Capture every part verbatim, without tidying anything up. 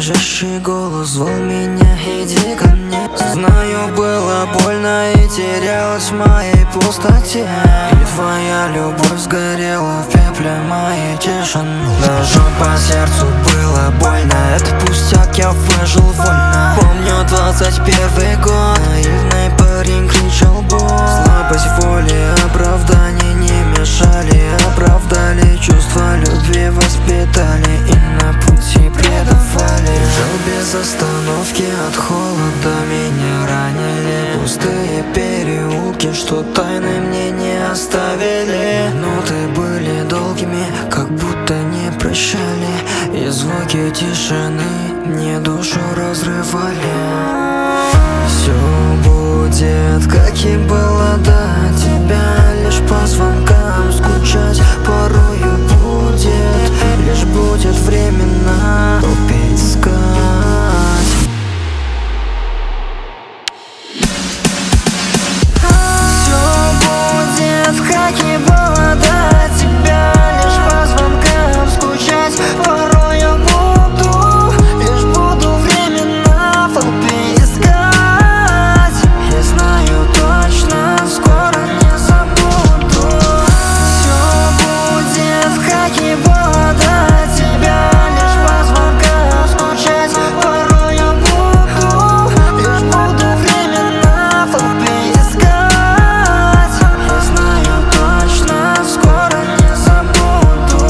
дрожащий голос звал меня: иди ко мне. Знаю, было больно и терялась в моей пустоте, и твоя любовь сгорела в пепле моей тишины. Ножом по сердцу было больно, это пустяк, я выжил вольно. Помню двадцать первый год, наивный парень кричал боль. Слабость воли, оправдания не мешали, оправдали чувства любви, воспитали и на пути предавали. Жил без остановки, от холода меня ранили пустые переулки, что тайны мне не оставили. Ноты были долгими, как будто не прощали, и звуки тишины мне душу разрывали. Все будет, как и было до тебя, лишь по звонкам скучать порою будет, лишь будет временно опять искать. Все будет, как и было до тебя, лишь по звонкам скучать порою буду, лишь буду временно в толпе искать. Я знаю точно, скоро не забуду. Все будет, как и было до тебя, лишь по звонкам скучать порою буду, лишь буду временно в толпе искать. Я знаю точно, скоро не забуду.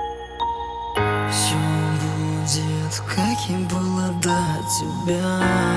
Все будет, как и было до тебя.